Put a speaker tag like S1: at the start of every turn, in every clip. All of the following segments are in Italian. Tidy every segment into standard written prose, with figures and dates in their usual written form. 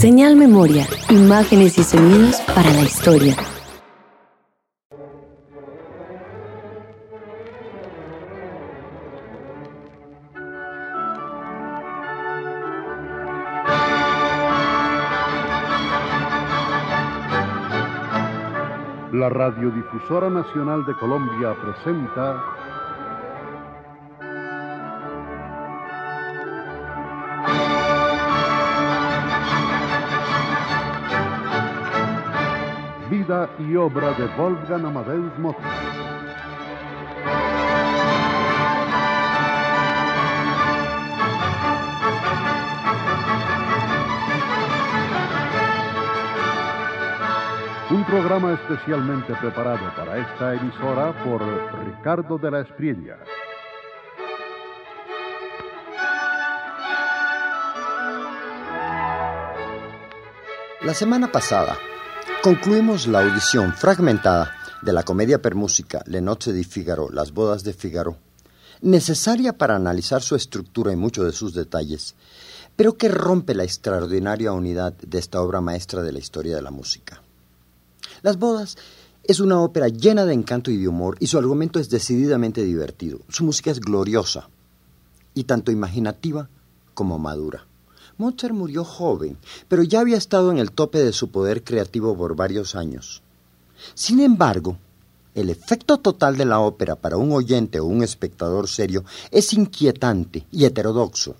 S1: Señal Memoria, imágenes y sonidos para la historia.
S2: La Radiodifusora Nacional de Colombia presenta Vida y obra de Wolfgang Amadeus Mozart. Un programa especialmente preparado para esta emisora por Ricardo de la Espriella.
S3: La semana pasada concluimos la audición fragmentada de la comedia per música Le Nozze di Figaro, Las Bodas de Figaro, necesaria para analizar su estructura y muchos de sus detalles, pero que rompe la extraordinaria unidad de esta obra maestra de la historia de la música. Las Bodas es una ópera llena de encanto y de humor, y su argumento es decididamente divertido. Su música es gloriosa y tanto imaginativa como madura. Mozart murió joven, pero ya había estado en el tope de su poder creativo por varios años. Sin embargo, el efecto total de la ópera para un oyente o un espectador serio es inquietante y heterodoxo.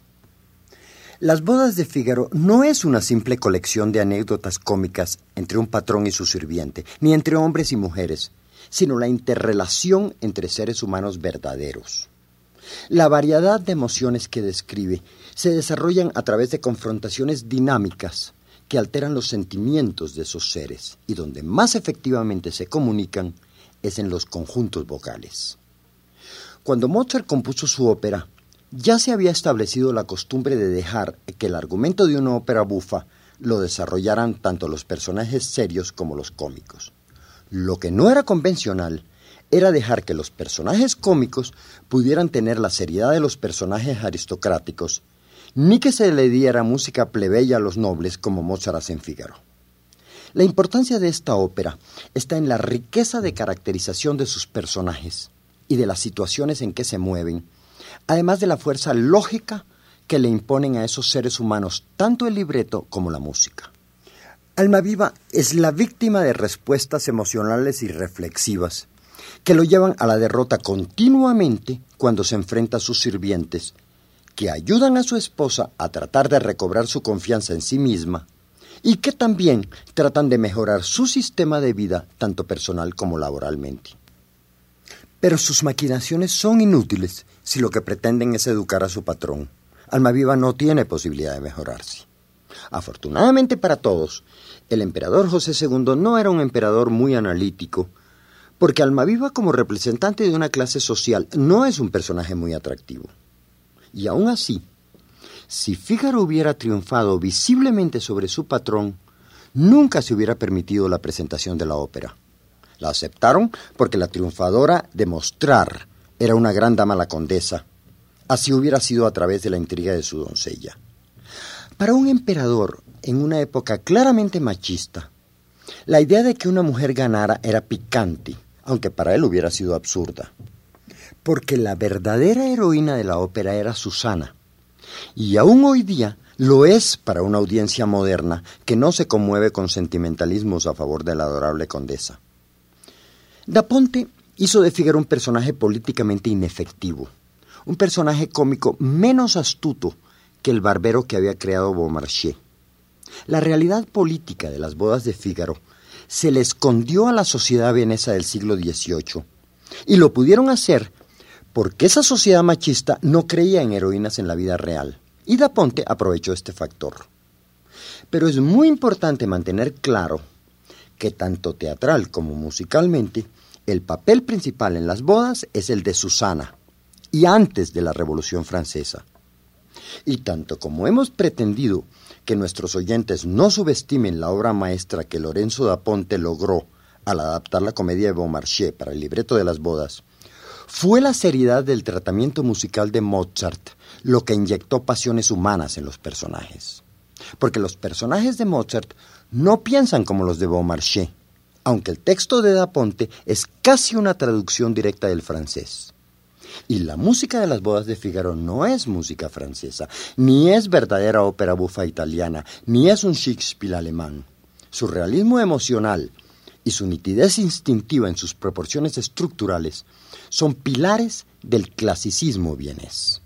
S3: Las Bodas de Fígaro no es una simple colección de anécdotas cómicas entre un patrón y su sirviente, ni entre hombres y mujeres, sino la interrelación entre seres humanos verdaderos. La variedad de emociones que describe se desarrollan a través de confrontaciones dinámicas que alteran los sentimientos de esos seres, y donde más efectivamente se comunican es en los conjuntos vocales. Cuando Mozart compuso su ópera, ya se había establecido la costumbre de dejar que el argumento de una ópera bufa lo desarrollaran tanto los personajes serios como los cómicos. Lo que no era convencional era dejar que los personajes cómicos pudieran tener la seriedad de los personajes aristocráticos, ni que se le diera música plebeya a los nobles como Mozart hace en Fígaro. La importancia de esta ópera está en la riqueza de caracterización de sus personajes y de las situaciones en que se mueven, además de la fuerza lógica que le imponen a esos seres humanos tanto el libreto como la música. Almaviva es la víctima de respuestas emocionales y reflexivas que lo llevan a la derrota continuamente cuando se enfrenta a sus sirvientes, que ayudan a su esposa a tratar de recobrar su confianza en sí misma y que también tratan de mejorar su sistema de vida tanto personal como laboralmente. Pero sus maquinaciones son inútiles si lo que pretenden es educar a su patrón. Almaviva no tiene posibilidad de mejorarse. Afortunadamente para todos, el emperador José II no era un emperador muy analítico, porque Almaviva como representante de una clase social no es un personaje muy atractivo. Y aún así, si Fígaro hubiera triunfado visiblemente sobre su patrón, nunca se hubiera permitido la presentación de la ópera. La aceptaron porque la triunfadora de mostrar era una gran dama la condesa. Así hubiera sido a través de la intriga de su doncella. Para un emperador, en una época claramente machista, la idea de que una mujer ganara era picante, aunque para él hubiera sido absurda. Porque la verdadera heroína de la ópera era Susana, y aún hoy día lo es para una audiencia moderna que no se conmueve con sentimentalismos a favor de la adorable condesa. Da Ponte hizo de Fígaro un personaje políticamente inefectivo, un personaje cómico menos astuto que el barbero que había creado Beaumarchais. La realidad política de Las Bodas de Fígaro se le escondió a la sociedad vienesa del siglo XVIII, y lo pudieron hacer porque esa sociedad machista no creía en heroínas en la vida real, y Da Ponte aprovechó este factor. Pero es muy importante mantener claro que tanto teatral como musicalmente, el papel principal en Las Bodas es el de Susana, y antes de la Revolución Francesa. Y tanto como hemos pretendido que nuestros oyentes no subestimen la obra maestra que Lorenzo da Ponte logró al adaptar la comedia de Beaumarchais para el libreto de Las Bodas, fue la seriedad del tratamiento musical de Mozart lo que inyectó pasiones humanas en los personajes. porque los personajes de Mozart no piensan como los de Beaumarchais, aunque el texto de Da Ponte es casi una traducción directa del francés. Y la música de las bodas de Fígaro no es música francesa, ni es verdadera ópera bufa italiana, ni es un Shakespeare alemán. Su realismo emocional y su nitidez instintiva en sus proporciones estructurales son pilares del clasicismo vienés.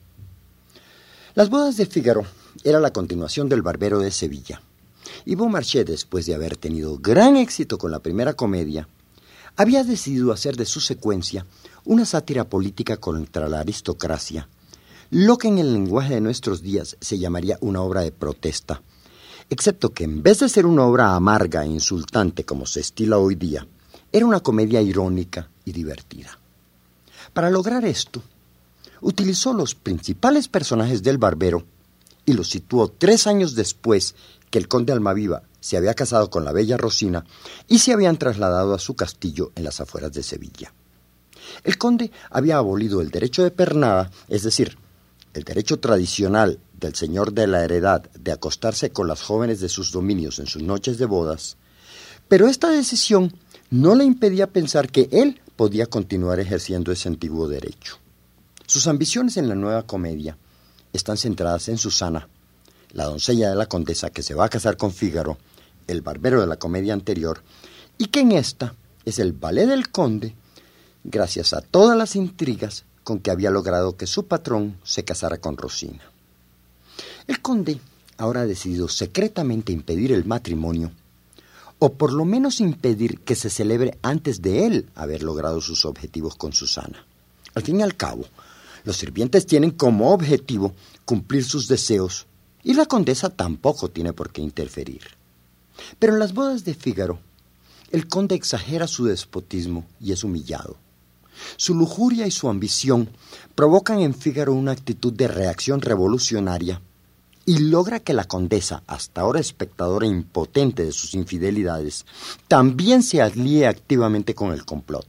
S3: Las bodas de Fígaro era la continuación del Barbero de Sevilla, y Beaumarchais, después de haber tenido gran éxito con la primera comedia, había decidido hacer de su secuencia una sátira política contra la aristocracia, lo que en el lenguaje de nuestros días se llamaría una obra de protesta, excepto que en vez de ser una obra amarga e insultante como se estila hoy día, era una comedia irónica y divertida. Para lograr esto, utilizó los principales personajes del Barbero y los situó 3 años después que el conde Almaviva se había casado con la bella Rosina y se habían trasladado a su castillo en las afueras de Sevilla. El conde había abolido el derecho de pernada, es decir, el derecho tradicional del señor de la heredad de acostarse con las jóvenes de sus dominios en sus noches de bodas, pero esta decisión no le impedía pensar que él podía continuar ejerciendo ese antiguo derecho. Sus ambiciones en la nueva comedia están centradas en Susana, la doncella de la condesa que se va a casar con Fígaro, el barbero de la comedia anterior, y que en esta es el valet del conde, gracias a todas las intrigas con que había logrado que su patrón se casara con Rosina. El conde ahora ha decidido secretamente impedir el matrimonio, o por lo menos impedir que se celebre antes de él haber logrado sus objetivos con Susana. Al fin y al cabo, los sirvientes tienen como objetivo cumplir sus deseos y la condesa tampoco tiene por qué interferir. Pero en las bodas de Fígaro, el conde exagera su despotismo y es humillado. Su lujuria y su ambición provocan en Fígaro una actitud de reacción revolucionaria y logra que la condesa, hasta ahora espectadora impotente de sus infidelidades, también se alíe activamente con el complot.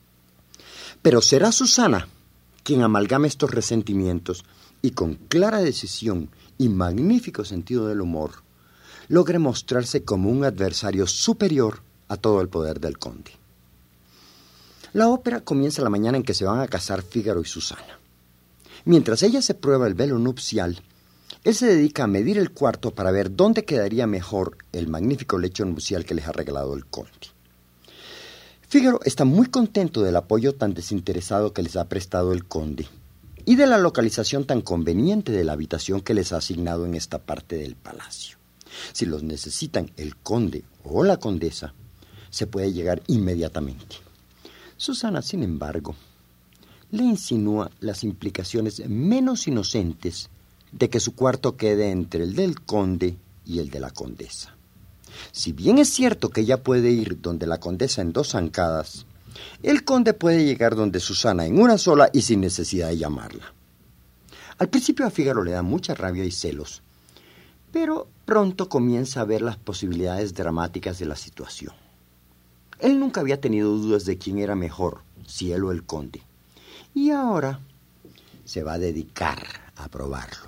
S3: Pero será Susana quien amalgame estos resentimientos y con clara decisión y magnífico sentido del humor, logre mostrarse como un adversario superior a todo el poder del conde. La ópera comienza la mañana en que se van a casar Fígaro y Susana. Mientras ella se prueba el velo nupcial, él se dedica a medir el cuarto para ver dónde quedaría mejor el magnífico lecho nupcial que les ha regalado el conde. Fígaro está muy contento del apoyo tan desinteresado que les ha prestado el conde y de la localización tan conveniente de la habitación que les ha asignado en esta parte del palacio. Si los necesitan el conde o la condesa, se puede llegar inmediatamente. Susana, sin embargo, le insinúa las implicaciones menos inocentes de que su cuarto quede entre el del conde y el de la condesa. Si bien es cierto que ella puede ir donde la condesa en 2 zancadas, el conde puede llegar donde Susana en 1 sola y sin necesidad de llamarla. Al principio a Fígaro le da mucha rabia y celos, pero pronto comienza a ver las posibilidades dramáticas de la situación. Él nunca había tenido dudas de quién era mejor, si él o el conde, y ahora se va a dedicar a probarlo.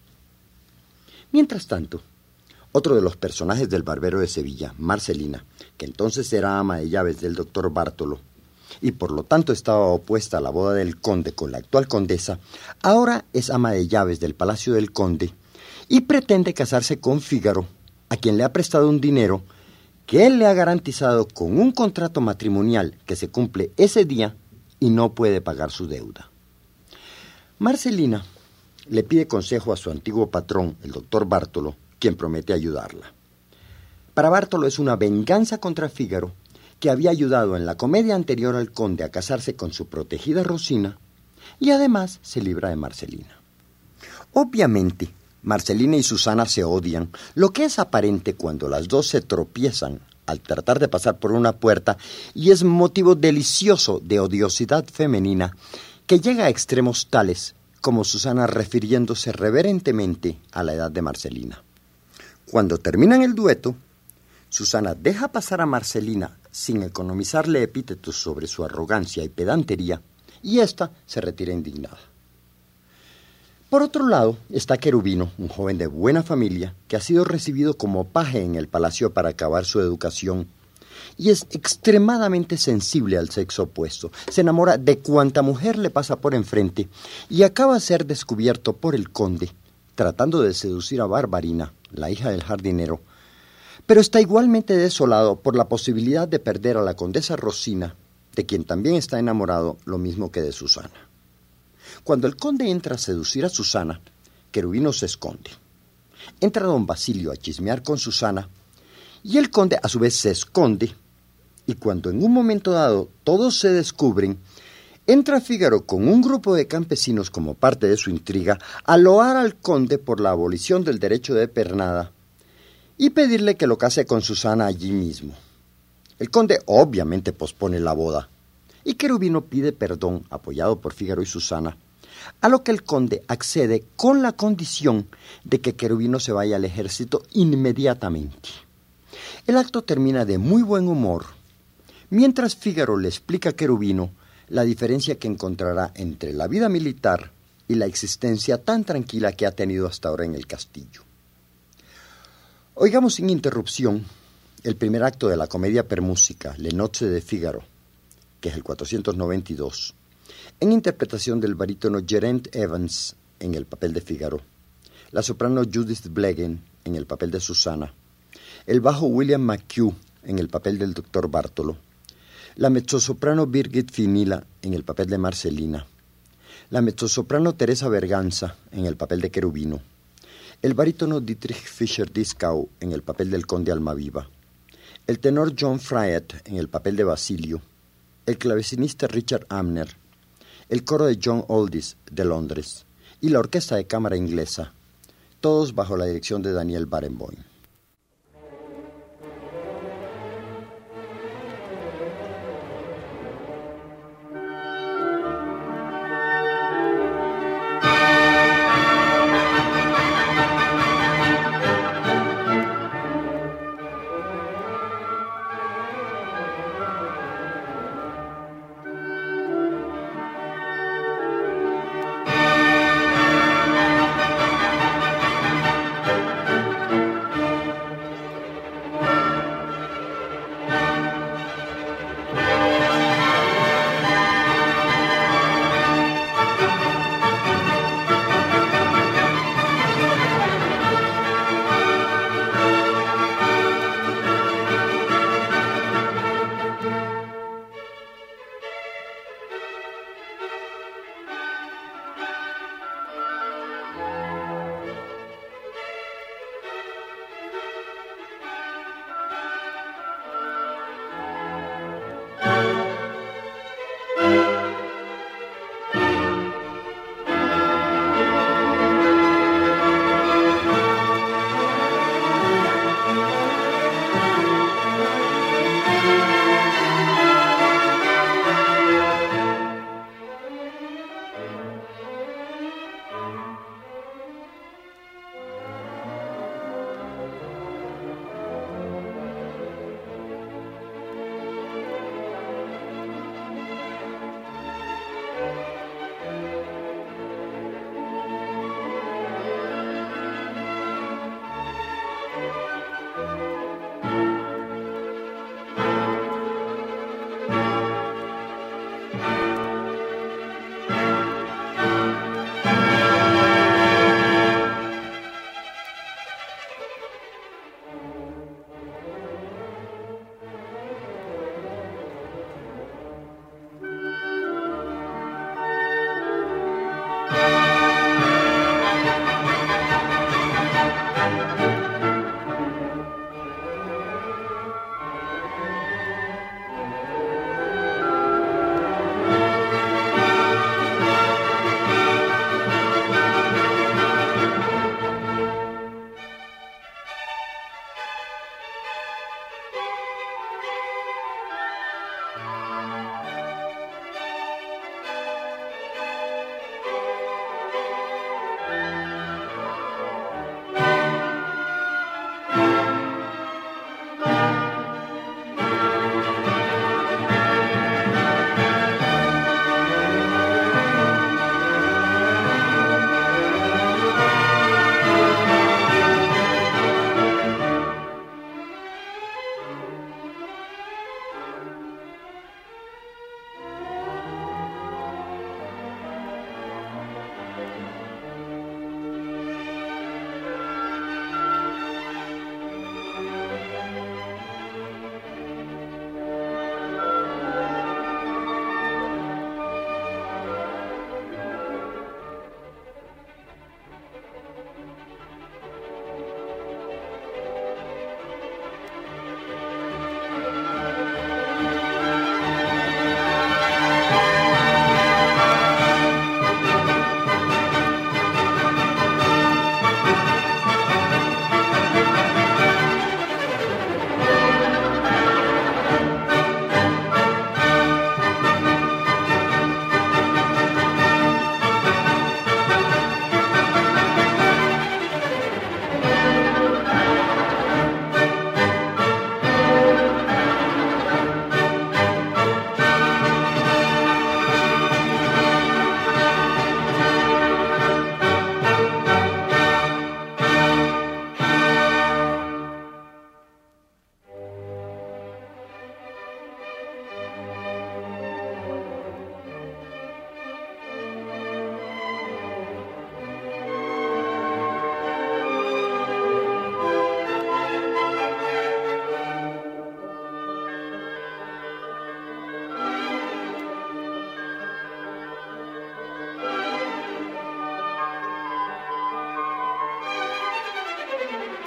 S3: Mientras tanto, otro de los personajes del Barbero de Sevilla, Marcelina, que entonces era ama de llaves del doctor Bártolo, y por lo tanto estaba opuesta a la boda del conde con la actual condesa, ahora es ama de llaves del palacio del conde y pretende casarse con Fígaro, a quien le ha prestado un dinero que él le ha garantizado con un contrato matrimonial que se cumple ese día y no puede pagar su deuda. Marcelina le pide consejo a su antiguo patrón, el doctor Bártolo, quien promete ayudarla. Para Bártolo es una venganza contra Fígaro, que había ayudado en la comedia anterior al conde a casarse con su protegida Rosina, y además se libra de Marcelina. Obviamente, Marcelina y Susana se odian, lo que es aparente cuando las dos se tropiezan al tratar de pasar por una puerta y es motivo delicioso de odiosidad femenina que llega a extremos tales como Susana refiriéndose reverentemente a la edad de Marcelina. Cuando terminan el dueto, Susana deja pasar a Marcelina sin economizarle epítetos sobre su arrogancia y pedantería, y ésta se retira indignada. Por otro lado está Cherubino, un joven de buena familia que ha sido recibido como paje en el palacio para acabar su educación y es extremadamente sensible al sexo opuesto. Se enamora de cuanta mujer le pasa por enfrente y acaba de ser descubierto por el conde tratando de seducir a Barbarina, la hija del jardinero, pero está igualmente desolado por la posibilidad de perder a la condesa Rosina, de quien también está enamorado, lo mismo que de Susana. Cuando el conde entra a seducir a Susana, Cherubino se esconde. Entra don Basilio a chismear con Susana y el conde a su vez se esconde, y cuando en un momento dado todos se descubren, entra Fígaro con un grupo de campesinos como parte de su intriga a loar al conde por la abolición del derecho de pernada y pedirle que lo case con Susana allí mismo. El conde obviamente pospone la boda y Cherubino pide perdón, apoyado por Fígaro y Susana, a lo que el conde accede con la condición de que Cherubino se vaya al ejército inmediatamente. El acto termina de muy buen humor, mientras Fígaro le explica a Cherubino la diferencia que encontrará entre la vida militar y la existencia tan tranquila que ha tenido hasta ahora en el castillo. Oigamos sin interrupción el primer acto de la comedia per música, Le Nozze de Figaro, que es el 492, en interpretación del barítono Geraint Evans en el papel de Fígaro, la soprano Judith Blegen en el papel de Susana, el bajo William McHugh en el papel del Dr. Bartolo, la mezzosoprano Birgit Finila en el papel de Marcelina, la mezzosoprano Teresa Berganza en el papel de Cherubino, el barítono Dietrich Fischer-Dieskau en el papel del conde Almaviva, el tenor John Fryatt en el papel de Basilio, el clavecinista Richard Amner, el coro de John Oldys de Londres y la orquesta de cámara inglesa, todos bajo la dirección de Daniel Barenboim.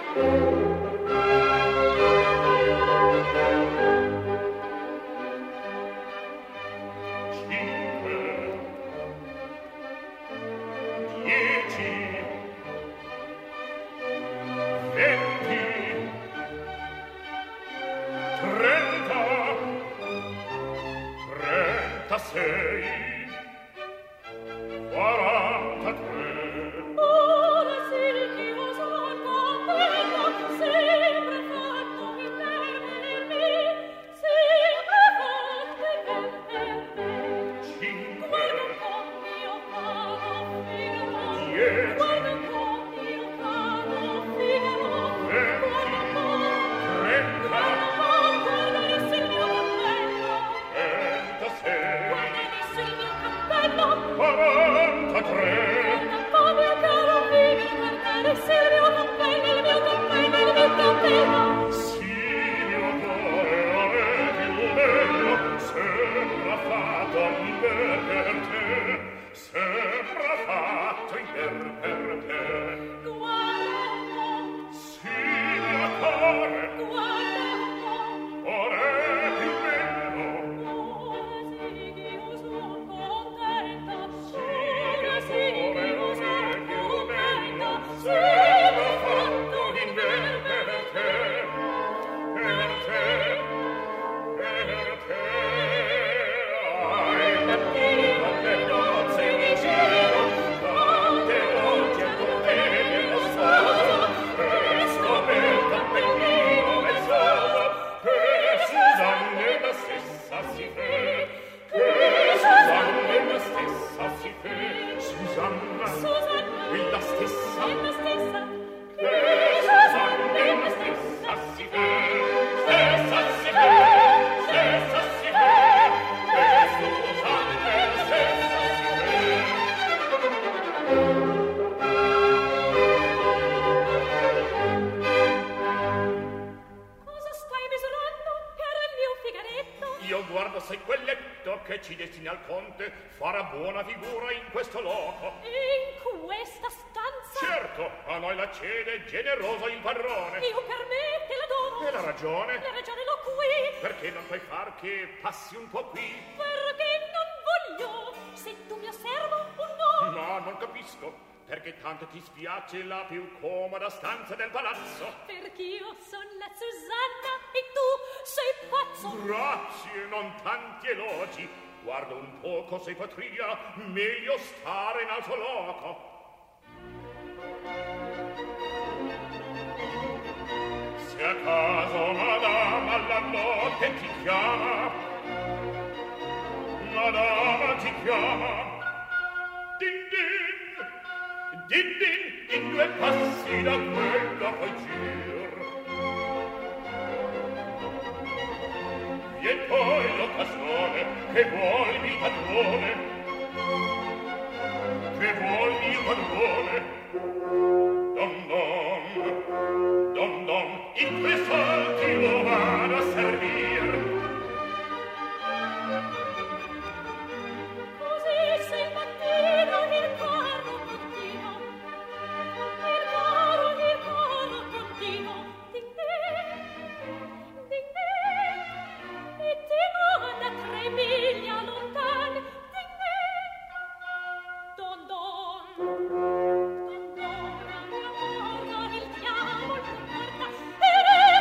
S4: Passi un po' qui.
S5: Perché non voglio, se tu mi osservo o no.
S4: No, non capisco. Perché tanto ti spiace la più comoda stanza del palazzo?
S5: Perch'io sono la Susanna e tu sei pazzo.
S4: Grazie, non tanti elogi. Guarda un poco se potria meglio stare in altro loco. Se a caso madama alla notte ti chiama, madama ti chiama, din din, din din, in due passi da quello poi gir. Vien poi l'occasione che vuol il padrone, che vuol il padrone. Don don, don don, in tre salti lo vado a servir.
S5: Così se il mattino il carro continua, il carro continua, ding ding, e ti manda 3 miglia lontan, ding ding, don don, don don, il diavolo porta,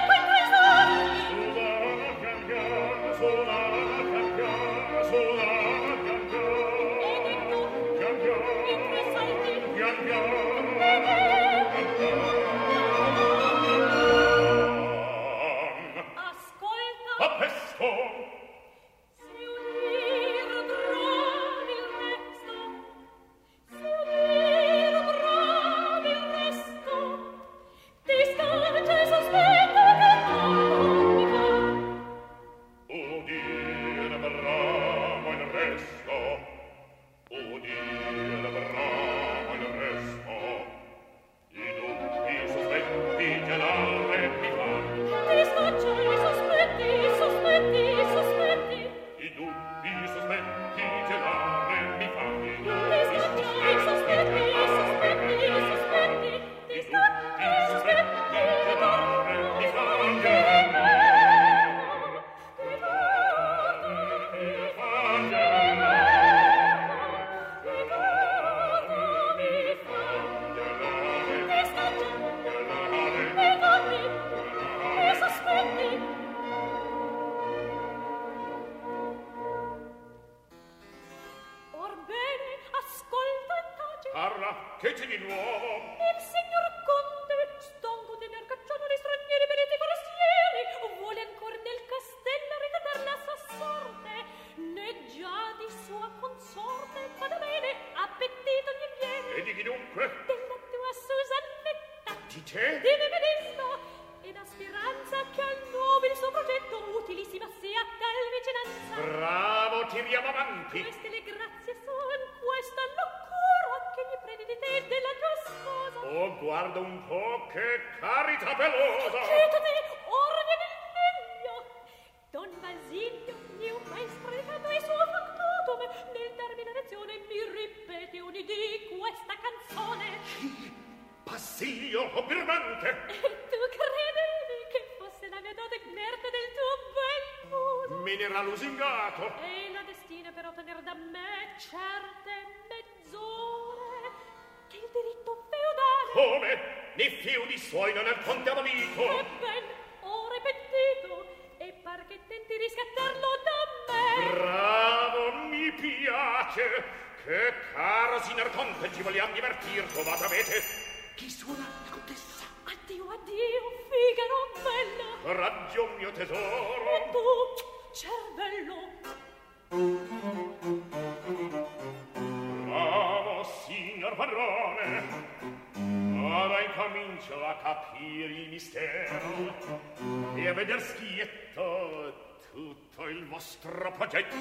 S4: dice?
S5: Di me medesima, ed ha speranza che al nobile suo progetto utilissima sia tal vicinanza.
S4: Bravo, tiriamo avanti.
S5: Queste le grazie son, questa locura che mi prende di te della tua sposa.
S4: Oh, guarda un po', che carità pelosa.
S5: Chietate, ora viene il meglio. Don Basilio, mio maestro di canto e suo factotum, nel darmi la lezione mi ripete un'idì questa canzone.
S4: Basilio, o birbante.
S5: E tu credevi che fosse la mia dote inerte del tuo bel muso?
S4: Me n'era lusingato.
S5: E la destina per ottenere da me certe mezz'ore che il diritto feudale.
S4: Come? Né feudi suoi non al conte abolito.
S5: Ebben, ora è pentito, e par che tenti riscattarlo da me.
S4: Bravo, mi piace. Che caro signor conte, ci vogliamo divertir, trovate avete. Chi suona la contessa?
S5: Addio, addio, Figaro bella.
S4: Ragion mio tesoro.
S5: E tu, cervello.
S4: Bravo, signor padrone. Ora incomincio a capire il mistero e a veder schietto tutto il vostro progetto.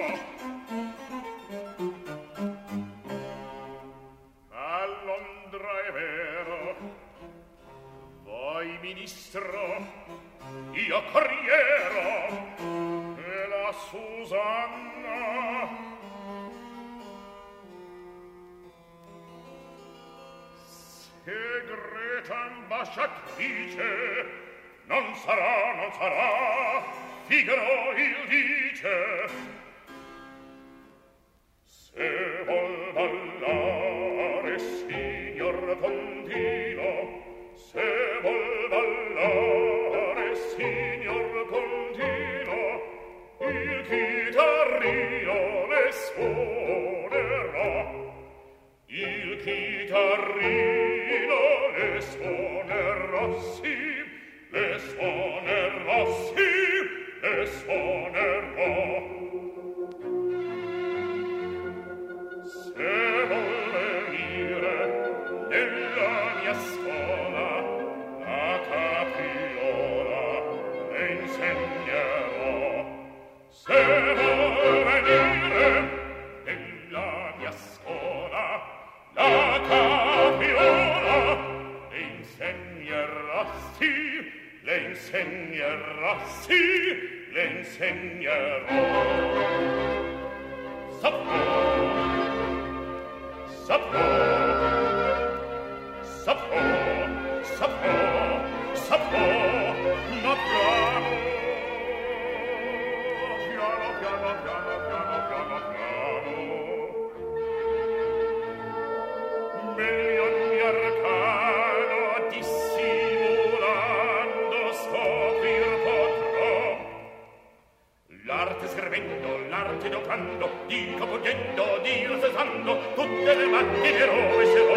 S4: A Londra è vero, voi ministro, io corriero, e la Susanna segreta ambasciatrice. Non sarà, Figaro il dice. Se vol ballare, signor Contino, se vol ballare, signor Contino, il chitarrino le suonerà. Il chitarrino le suonerà, sì, le suonerà, sì, le suonerà. Se vuol venire nella mia scuola, la capriola le insegnerò. Se vuol venire nella mia scuola, la capriola le insegnerà, sì, le insegnerà, sì, le insegnerò. Saprò, saprò, saprò, saprò, saprò, ma piano, piano, piano, piano, piano, piano, piano. Meglio ogni arcano dissimulando scoprir potrò. L'arte servendo, l'arte educando, di capogliendo, di rosesando, tutte le mattine rovescerò.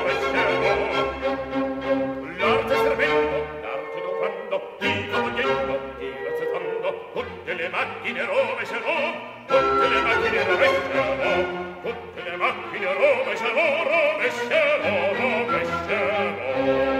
S4: L'arte servendo, l'arte educando, di capogliendo, di rosesando, tutte le mattine rovescerò, tutte le mattine rovescerò, tutte le mattine rovescerò, rovescerò, rovescerò.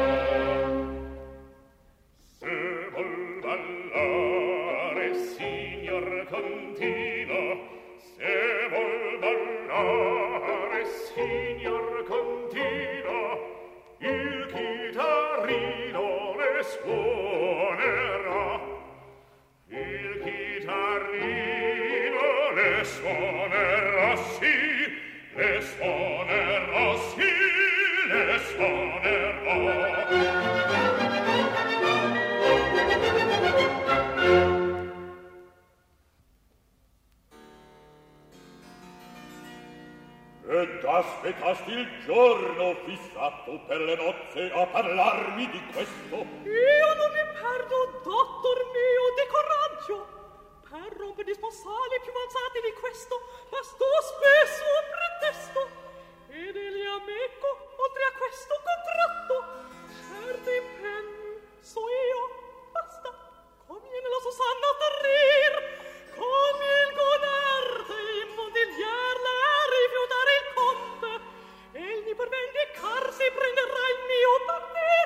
S4: Se vol ballare, signor Contino, se vuol ballare, signor Contino, il chitarrino le suonerà. Il chitarrino le suonerà, sì, le suonerà, sì, le suonerà.
S6: Ed aspettasti il giorno fissato per le nozze a parlarmi di questo?
S5: Io non mi perdo, dottor mio, di coraggio. Per rompere sponsali più avanzati di questo, bastò spesso un pretesto. Ed egli amico, oltre a questo contratto, certi penso io, basta, conviene la Susanna terrir, come il goderte, immondigliarla e rifiutare il conte. Egli per vendicarsi prenderà il mio partito.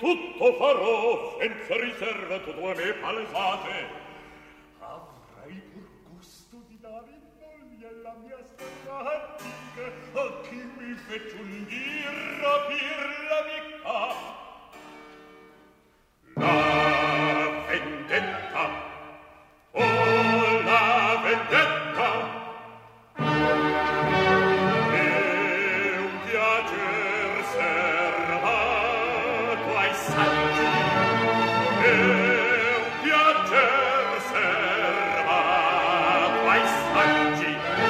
S6: tutto farò senza riserva tutto a me palesate. Avrei pur gusto di dare in moglie la mia storia antica a chi mi fece un dir rapir l'amica. La vendetta, oh la vendetta, è un piacer servato ai saggi, è un piacer servato ai saggi.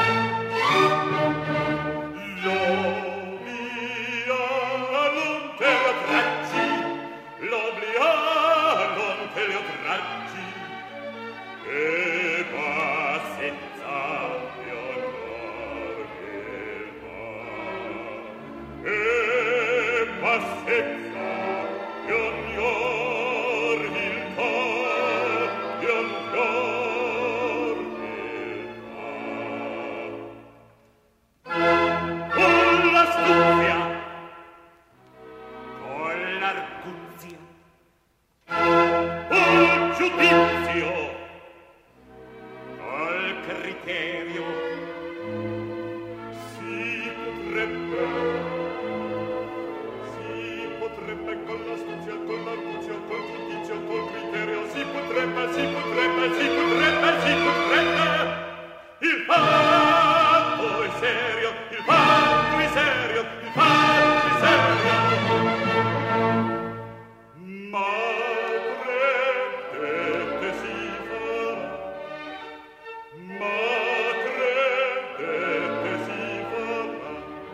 S6: L'obblia non te lo traggi, l'obblia non te lo traggi, e pazienza di onor il va, e pazienza di onor il cor, di onor il va. Con l'astuzia, con l'arguzia, col giudizio, col criterio, si potrebbe con l'astuzia, con l'arguzia, col giudizio, col criterio, si potrebbe il fatto è serio, il fatto è serio, il fatto è serio. Ma credete si farà, ma credete si farà.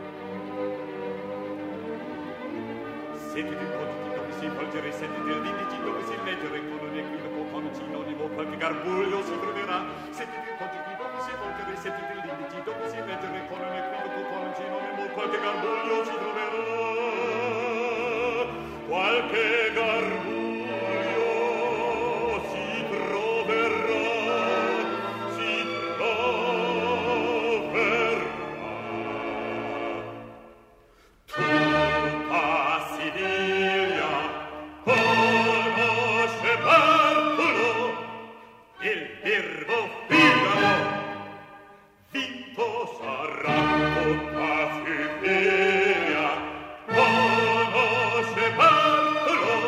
S6: Sentite il codice dove si volgere, sentite il indice dove si leggere, con un equivoco, con un sinonimo, qualche garbuglio si troverà. Sentite il codice dove si volgere, sentite l'indice dove si leggere, con un equivoco, con un sinonimo, qualche garbuglio si troverà. Qualche garbuglio si troverà, si troverà. Tutta Siviglia conosce Bartolo, il birbo Figaro, vinto sarà. Tutta Siviglia conosce Bartolo,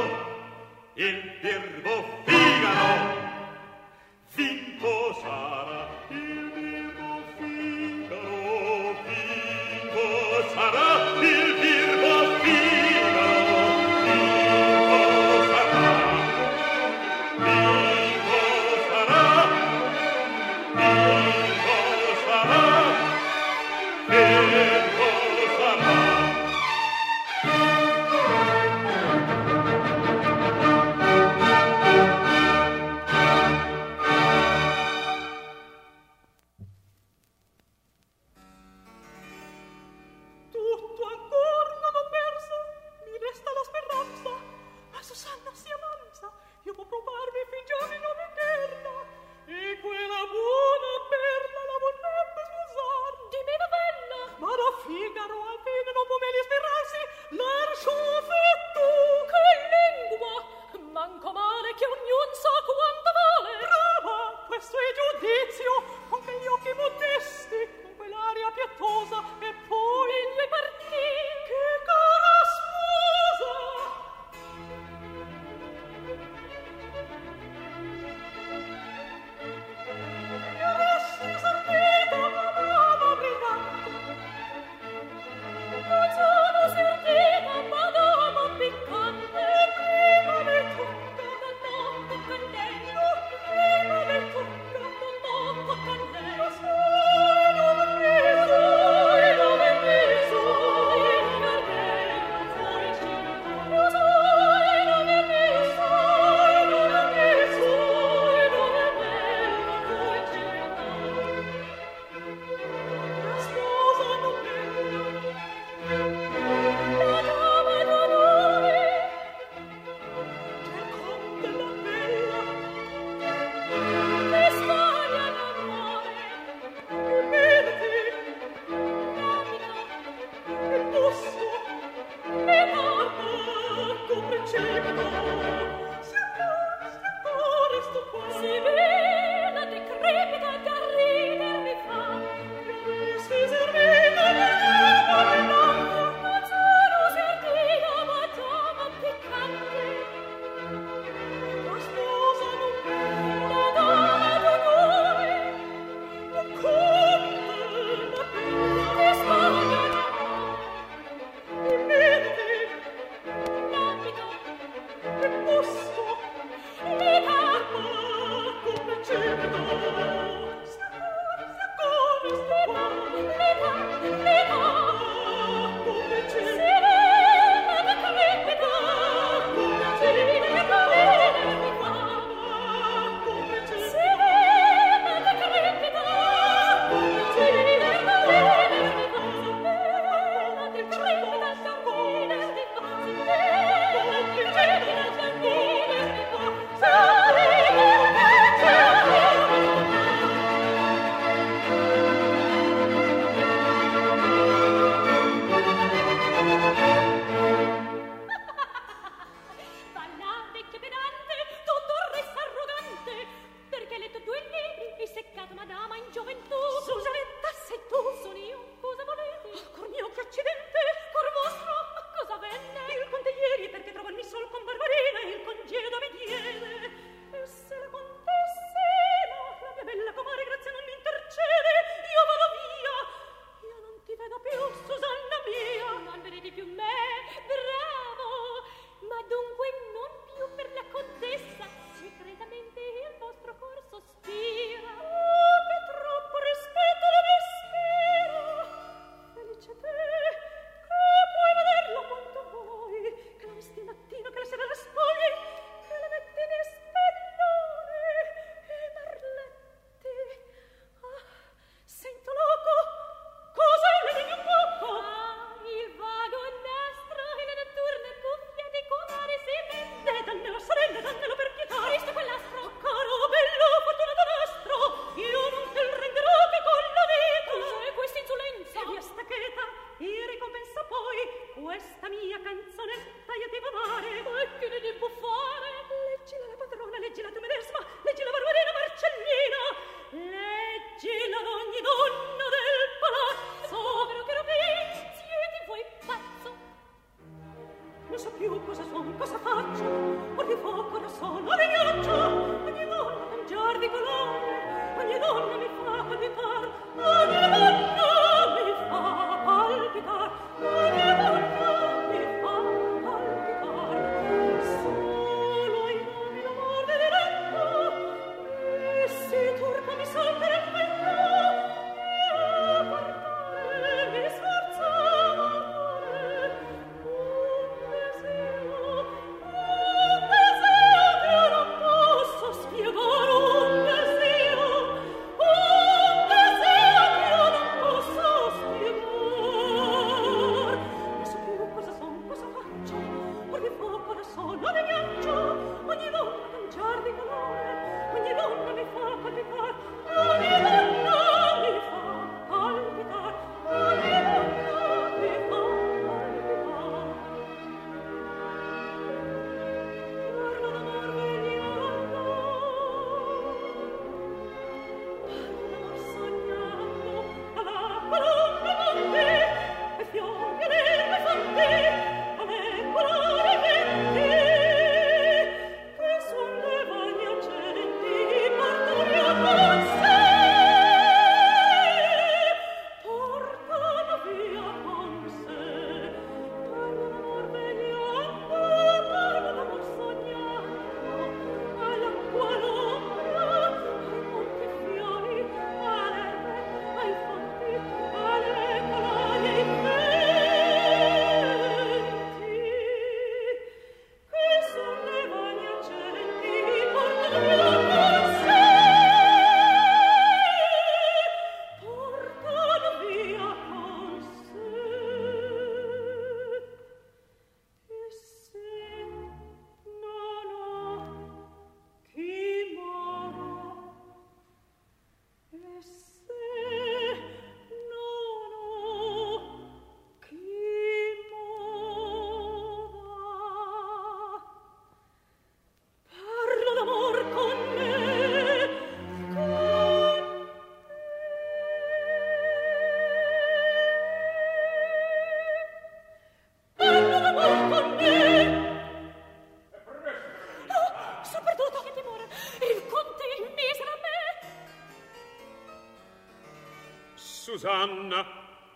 S6: Susanna,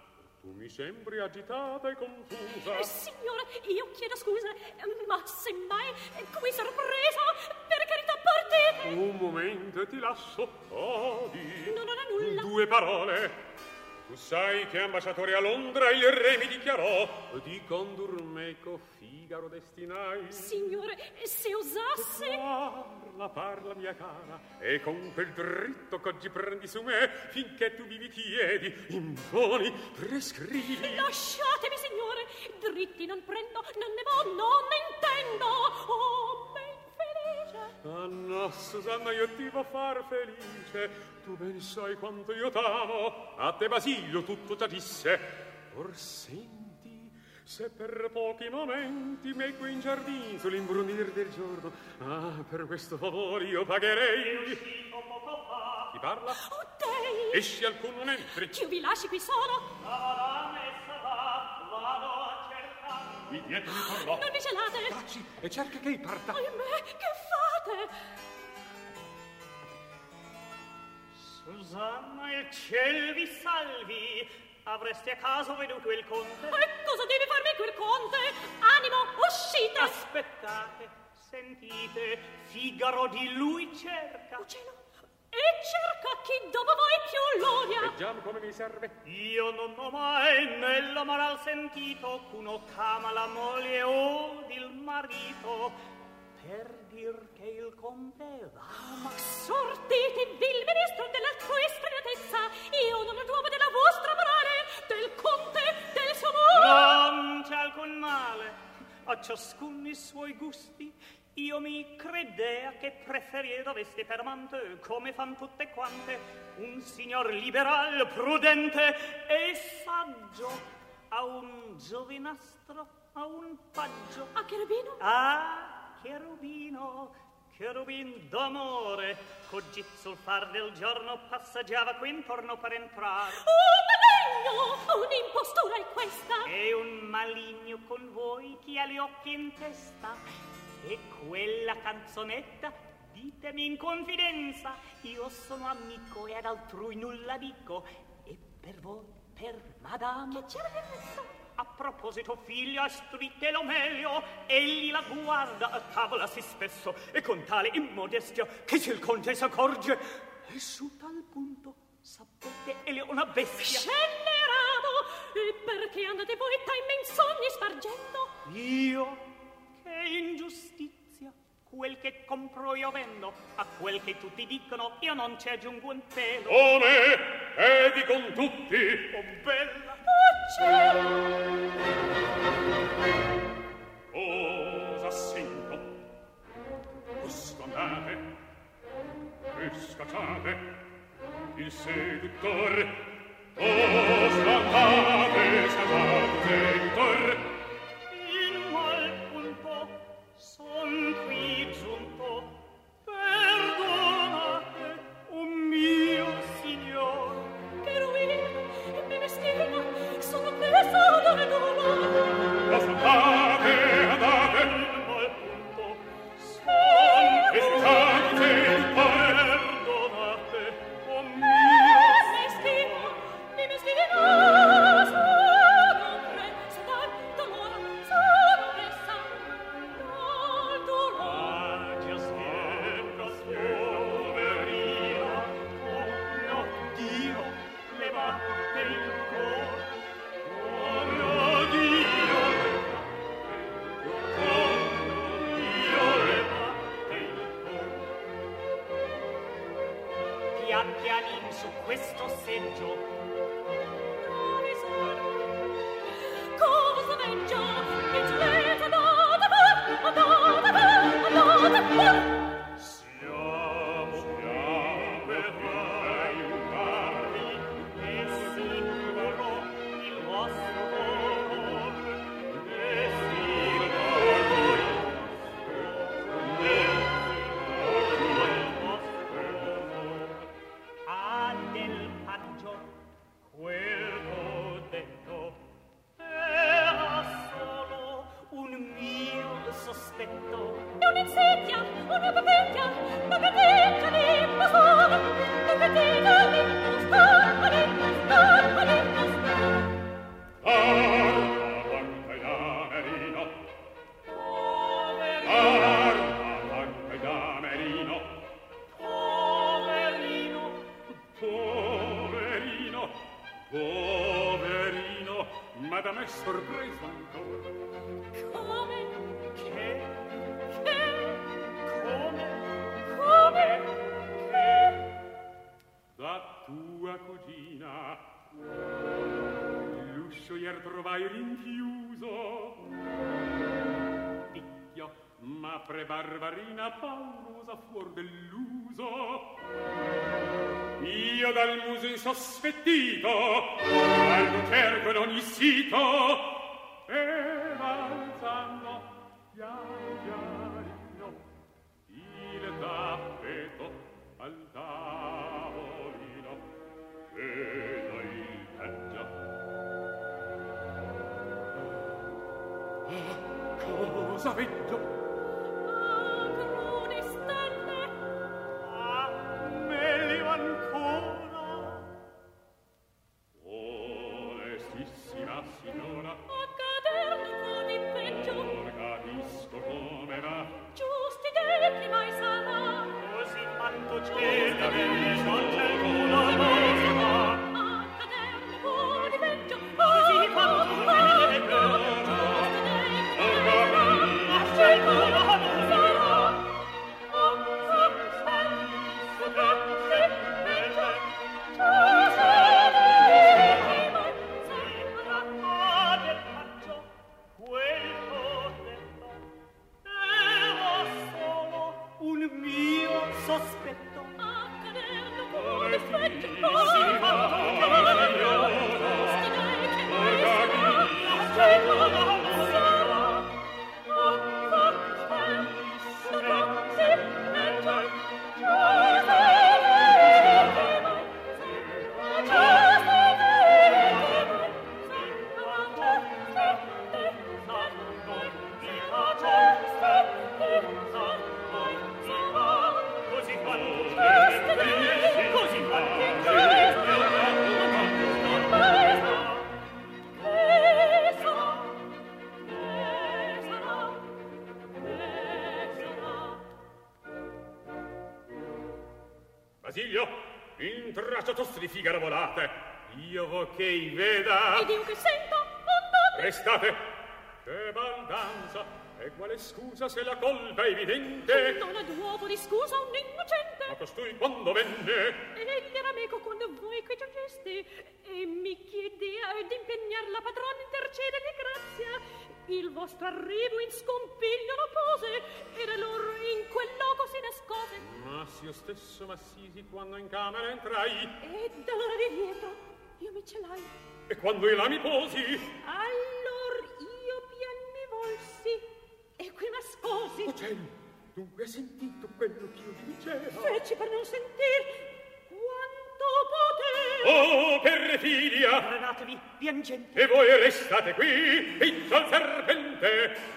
S6: tu mi sembri agitata e confusa.
S5: Signora, io chiedo scusa, ma semmai qui sorpresa, per carità partite.
S6: Un momento e ti lascio. Oh, di.
S5: Non ho nulla.
S6: 2 parole.
S7: Tu sai che ambasciatore a Londra il re mi dichiarò di condur meco Figaro destinai.
S5: Signore, se osasse...
S7: Parla, mia cara, e con quel dritto qu'oggi prendi su me, finché tu vivi tiedi, imponi, prescrivi.
S5: Lasciatemi, signore, dritti non prendo, non ne vo, non ne intendo. Oh, me infelice.
S7: Ah no, Susanna, io ti vo far felice. Tu ben sai quanto io t'amo. A te, Basilio, tutto già disse. Or senti, se per pochi momenti me qui in giardin sull'imbrunir del giorno, ah, per questo favore io pagherei. Chi parla?
S5: Oh, Dei!
S7: Esci, alcun non entri.
S5: Io vi lasci qui solo.
S6: La messa va, vado a cercare.
S7: Qui dietro mi parlò.
S5: Non vi celate.
S7: Taci e cerca che parta.
S5: Ahimè, che fate?
S6: Susanna, il ciel vi salvi. Avresti a caso veduto il conte?
S5: E cosa deve farmi quel conte? Animo, uscite!
S6: Aspettate, sentite, Figaro di lui cerca.
S5: Oh cielo! E cerca chi dopo voi più lodia.
S7: Vediamo come mi serve.
S6: Io non ho mai nella moral sentito ch'uno cama la moglie o il marito. Per dir che il conte va.
S5: Ma sortite, vil ministro dell'altrui sfrenatezza. Io non ho duomo della vostra morale, del conte, del suo amore.
S6: Non c'è alcun male, a ciascun i suoi gusti. Io mi credea che preferire doveste per amante, come fan tutte quante, un signor liberal, prudente e saggio, a un giovinastro, a un paggio.
S5: A Cherubino?
S6: Ah, Cherubin d'amore, cogit sul far del giorno passeggiava qui intorno per entrar.
S5: Oh, maligno! Un'impostura è questa!
S6: E un maligno con voi chi ha gli occhi in testa. E quella canzonetta, ditemi in confidenza, io sono amico e ad altrui nulla dico. E per voi, per madame,
S5: che c'era del resto?
S6: A proposito, figlia, stritte lo meglio, egli la guarda a tavola sì spesso, e con tale immodestia che se il conte s'accorge, e su tal punto, sapete, egli è una bestia.
S5: Scellerato! E perché andate voi tai menzogni spargendo?
S6: Io? Che ingiustizia! Quel che compro io vendo, a quel che tutti dicono io non ci aggiungo un pelo.
S7: Come? Edi con tutti?
S6: Oh, bella!
S7: Cosa sento? Questo andate e scacciate il seduttore. Cosa andate, scacciate
S6: in mal punto son qui giunto. Perdonate, o mio signor.
S5: Cherubino, me ne
S7: Poverino, ma da me sorpreso ancora.
S5: Come?
S7: Che?
S5: Come?
S7: Da tua cugina l'uscio ier trovai rinchiuso. Picchio, ma pre-barbarina paurosa fuor dell'uso. Io dal muso insospettito guardo cerco in ogni sito e balzando piano pianino il tappeto al tavolino vedo il peggio. Cosa vedo?
S5: Crude stelle.
S7: Meglio ancora. Onestissima signora,
S5: Accader non può di peggio.
S7: non capisco come va.
S5: Giusti detti mai sarà.
S7: Così quanto cerca viso al cielo la musica.
S5: Accader non può di peggio. Così quanto
S8: sospetto
S5: accader non può di peggio.
S7: Basilio, intraccia tosto di Figaro volate. Io vo che i veda.
S5: Ed io che sento, andate.
S7: Restate. Che baldanza. E quale scusa se la colpa è evidente?
S5: Non ha d'uovo di scusa un innocente.
S7: Ma costui quando venne?
S5: Egli era meco con voi che giungeste e mi chiedea d'impegnar la padrona intercede di grazia. Il vostro arrivo in scompiglio lo pose ed loro in quel loco si nascose.
S7: Ma s'io stesso m'assisi quando in camera entrai.
S5: E d'allora di dietro io mi celai.
S7: E quando io la mi posi?
S5: Allor io pian mi volsi e qui m'ascosi.
S7: Oh cielo, dunque hai sentito quello che io vi dicevo?
S5: Feci per non sentir quanto potevo.
S7: Oh, perfidia!
S8: Frenatevi, piangente.
S7: E voi restate qui, piccio al serpente!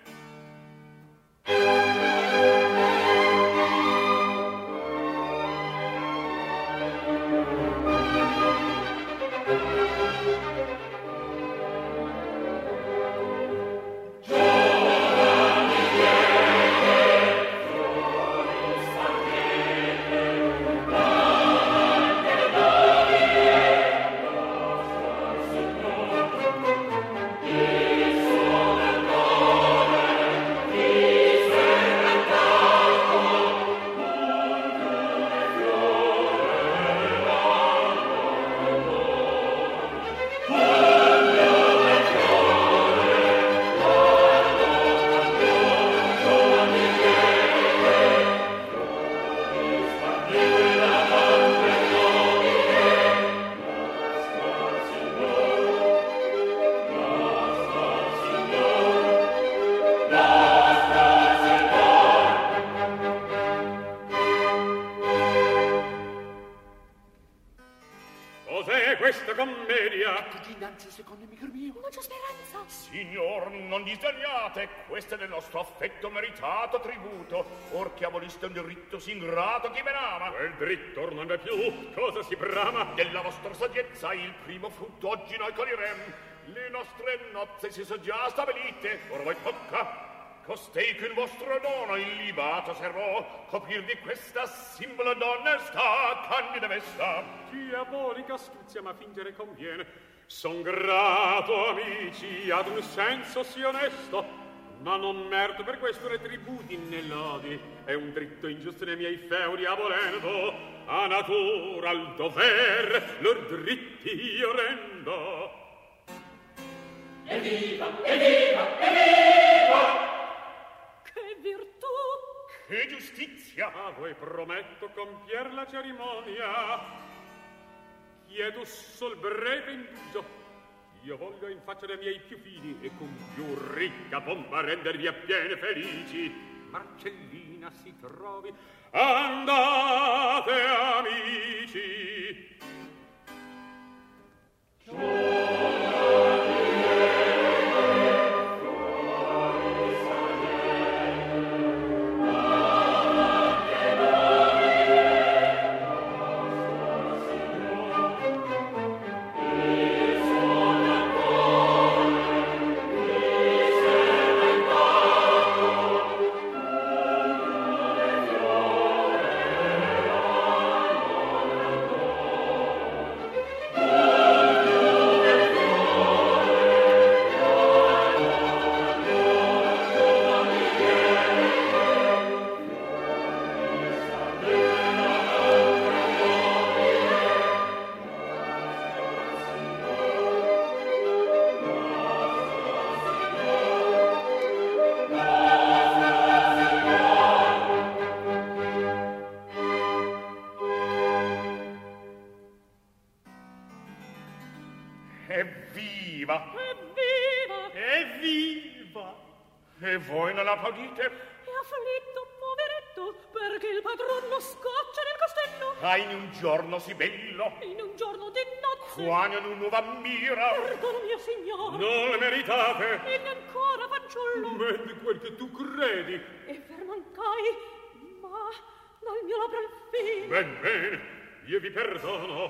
S6: Dinanzi secondo amico mio.
S5: Non c'è speranza.
S6: Signor, non disdegnate, questo è del nostro affetto meritato tributo. Or che aboliste un diritto sì ingrato chi ben ama.
S7: Quel dritto non è più, cosa si brama?
S6: Della vostra saggezza il primo frutto oggi noi coglierem. Le nostre nozze si sono già stabilite, ora voi tocca. costei che il vostro dono illibato servò, coprir di questa simbola donna sta candida vesta.
S7: Diabolica astuzia, ma fingere conviene. Son grato, amici, ad un senso sì onesto, ma non merito per questo né tributi né lodi. È un dritto ingiusto nei miei feudi abolendo, a natura al dover lor dritti io rendo.
S4: Evviva, evviva, evviva!
S5: Che virtù!
S6: Che giustizia!
S7: A voi prometto compier la cerimonia. Chiedo sol breve indugio. Io voglio in faccia dei miei più fini e con più ricca pompa rendervi appiene felici. Marcellina si trovi. Andate, amici.
S6: Evviva!
S5: Evviva!
S6: Evviva! E voi non applaudite?
S5: È afflitto, poveretto, perché il padron lo scoccia nel castello.
S6: Ah, in un giorno sì bello,
S5: In un giorno di nozze.
S6: quando non nuova mira.
S5: Perdono, mio signor.
S7: Non le meritate.
S5: Egli ancora fanciullo.
S7: Men di quel che tu credi.
S5: E fermancai, ma dal mio labbro al fine.
S7: Ben, ben, io vi perdono.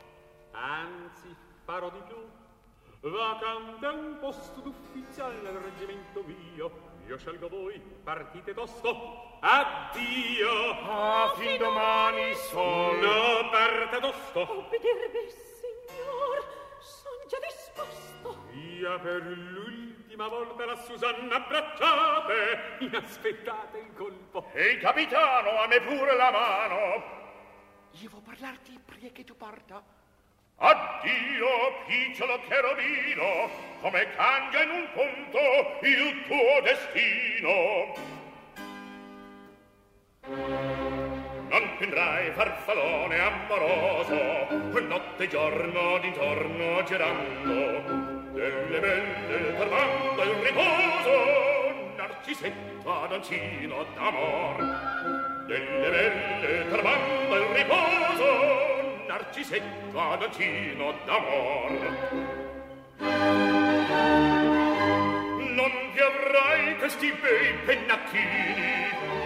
S7: Anzi, farò di più. Vacante un posto d'ufficiale nel reggimento mio. Io scelgo voi, partite tosto. Addio.
S6: Ah, fin domani
S7: No, parte tosto.
S5: Obbedirvi, signor, son già disposto.
S7: Via per l'ultima volta la Susanna abbracciate. Inaspettate il colpo.
S6: Ehi, capitano, a me pure la mano.
S9: Io vo parlarti prima che tu parta.
S6: Addio, picciolo cherubino, come cambia in un punto il tuo destino. Non pendrai farfallone amoroso, notte e giorno d'intorno girando, delle belle tornando il riposo, narcisetto adoncino d'amor. Delle belle tornando il riposo, narcisetto adoncino d'amor. Non vi avrai questi bei pennacchini,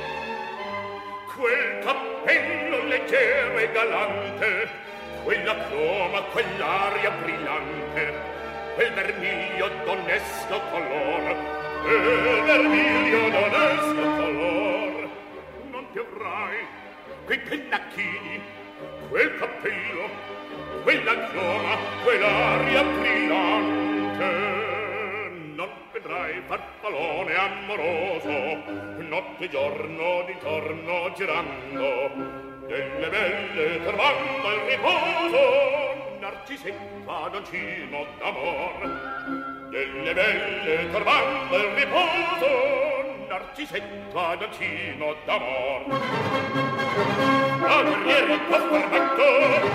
S6: quel cappello leggero e galante, quella chioma, quell'aria brillante, quel vermiglio d'onesto color, quel vermiglio d'onesto color. Non ti avrai quei pennacchini, quel cappello, quella chioma, quell'aria brillante. Non vedrai farfallone amoroso, notte e giorno d'intorno girando, delle belle trovando il riposo, narcisetto adoncino d'amor. Delle belle trovando il riposo, narcisetto adoncino d'amor. La guerriera t'ha fermato,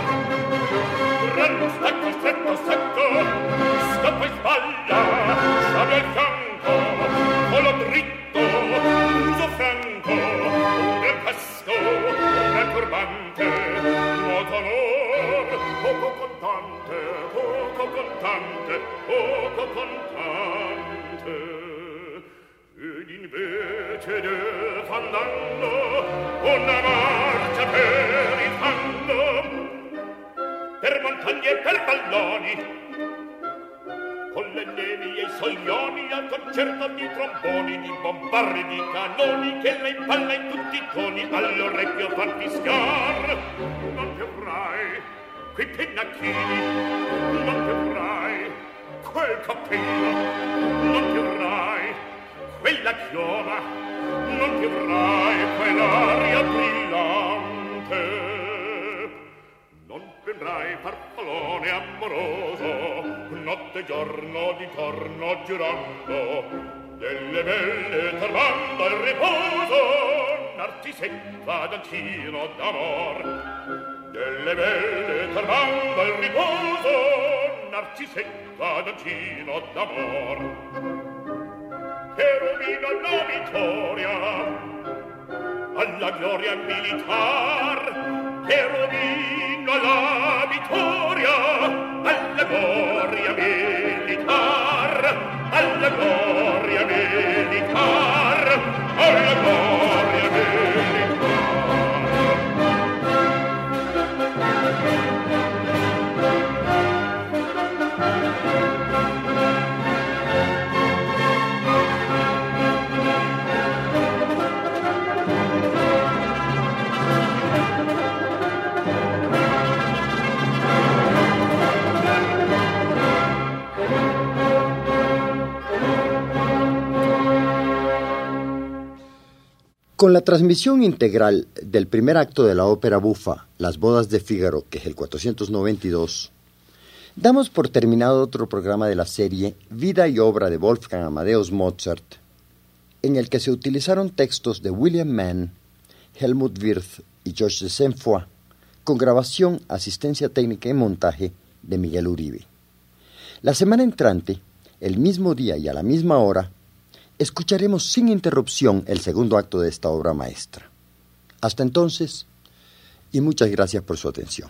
S6: ranno stacco, stretto, scappa e sbaglia, sciabbia al fianco, volo dritto, uso franco, un gran casco, un gran turbante, nuoto onor, poco contante, poco contante, poco contante. Ed invece del fandango una marcia per il fango, per montagne e per valloni,
S4: con le nevi e i soglioni, al concerto di tromboni, di bombardi, di canoni, che la impalla in tutti i toni, all'orecchio fan fischiar. Non ti avrai quei pennacchini, non ti avrai quel cappello, non ti avrai quella chioma, non ti avrai quell'aria brillante, non prendrai farfallone amoroso, notte e giorno di torno girando, delle belle turbando il riposo, narcisetta d'ancino d'amor, delle belle turbando il riposo, narcisetta d'ancino d'amor. Che rovina la vittoria alla gloria militar, che rovina la vittoria alla gloria militar, alla gloria militar, alla gloria militar.
S3: Con la transmisión integral del primer acto de la ópera bufa Las bodas de Fígaro, que es el 492, damos por terminado otro programa de la serie Vida y obra de Wolfgang Amadeus Mozart, en el que se utilizaron textos de William Mann, Helmut Wirth y Georges de Saint-Foy, con grabación, asistencia técnica y montaje de Miguel Uribe. La semana entrante, el mismo día y a la misma hora, escucharemos sin interrupción el segundo acto de esta obra maestra. Hasta entonces, y muchas gracias por su atención.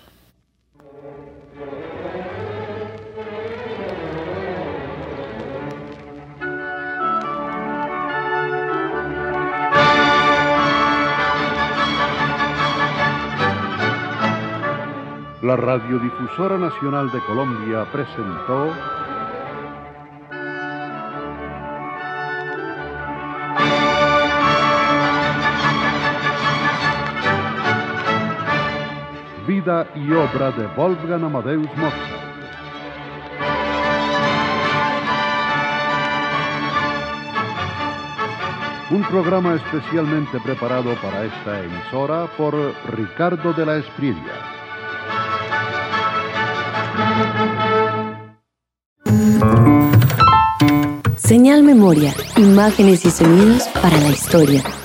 S2: La Radiodifusora Nacional de Colombia presentó Vida y obra de Wolfgang Amadeus Mozart. Un programa especialmente preparado para esta emisora por Ricardo de la Espriella.
S1: Señal Memoria, imágenes y sonidos para la historia.